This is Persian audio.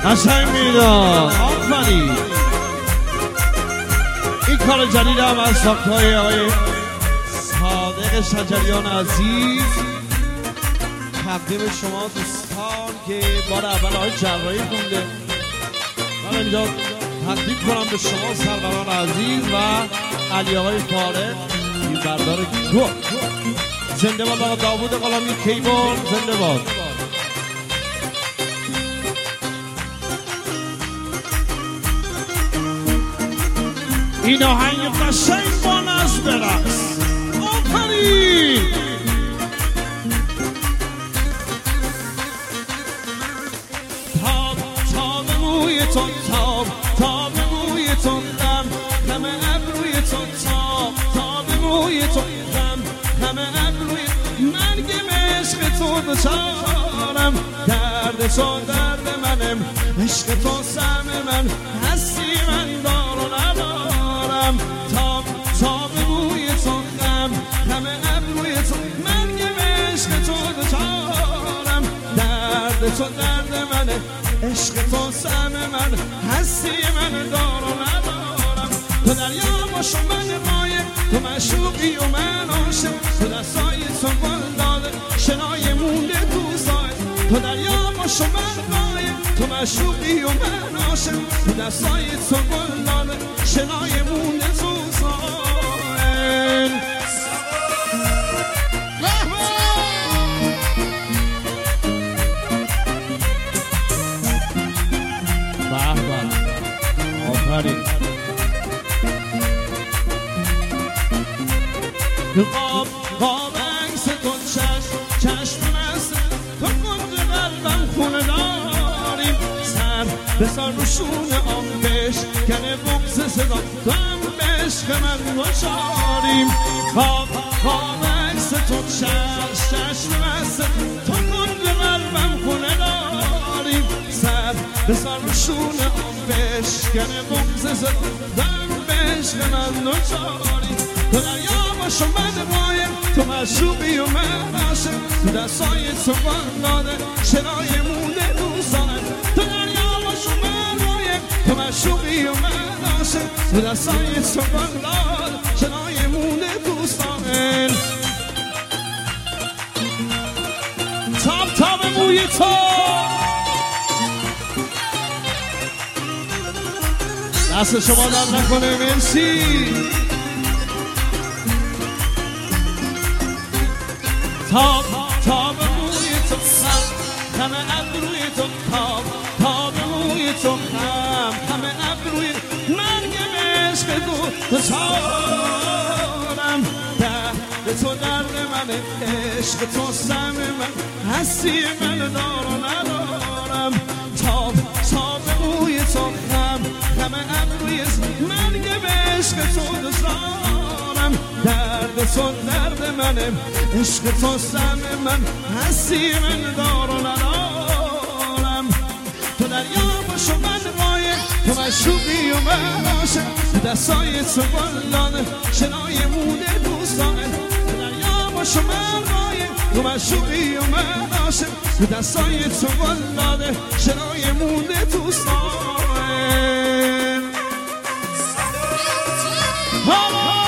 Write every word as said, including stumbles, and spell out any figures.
قشنگ میداد. آفرین. این کار جدید هم از ساختهای آقای صادق شجریان عزیز تقدیم شما دوستان که بار اول آقای جراحی خونده. من اینجا تقدیم کنم به شما سروران عزیز و علی آقای فارغ این بردار گل. زنده باد آقا داوود غلامی کیبورد، زنده باد. این آهنگ قشنگ با ناز برقص. آفرین. تاب تاب مویتون، تاب تاب مویتون، غم همه ابرویتون، تاب تاب مویتون، غم همه ابروی من که عشق تو دچارم، درد تو درد منم، عشق تو سهم من هستی من دار و ندارم. تاب تاب موی تو، غم همه ابروی تو من که عشق تو دچارم، درد تو درد منه، عشق تو سهم من هستی من دار و ندارم. تو دریا باشو من مایه، تو معشوقی و من عاشق، تو دستای تو گل داده شنای مونده تو سایه. تو دریا باشو من مایه، تو معشوقی و من عاشق، تو دستای تو گل داده شنای مونده تو سایه. به به آفرین. قاب قاب عکس تو، چشم چشم مست تو، کنج قلبم خونه داریم، سر بسار رو شونه آن بشکنه بغض صدا، تو هم به عشق من گشاریم. قاب قاب عکس تو، چشم چشم مست تو، کنج قلبم خونه داریم، سر بسار رو شونه آن بشکنه بغض صدا، تو هم به عشق من گشاریم. تو دریا باشو من مایه، تو معشوقی و من عاشق، تو دستای تو گل داده شنای مونده دوستانه. تو دریا باشو من مایه، تو معشوقی و من عاشق، تو دستای تو گل داده شنای مونده دوستانه. تاب تاب موی تو، دست شما در نکنه. مرسی. تاب تاب موی تو، خم همه ابروی تو، تاب تاب موی تو، خم همه ابروی من که به عشق تو دچارم، درد تو درد منه، عشق تو سهم من هستی من دار و ندارم. تاب تاب موی تو، خم همه ابروی من که به عشق تو دچارم، درد تو درد منه، عشق تو سهم من هستی من دار و ندارم. تو دریا باشو من مایه، تو معشوقی و من عاشق، تو دستای تو گل داده شنای مونده دوستانه. تو دریا باشو من مایه، تو معشوقی و من عاشق، تو دستای تو گل داده شنای مونده دوستانه.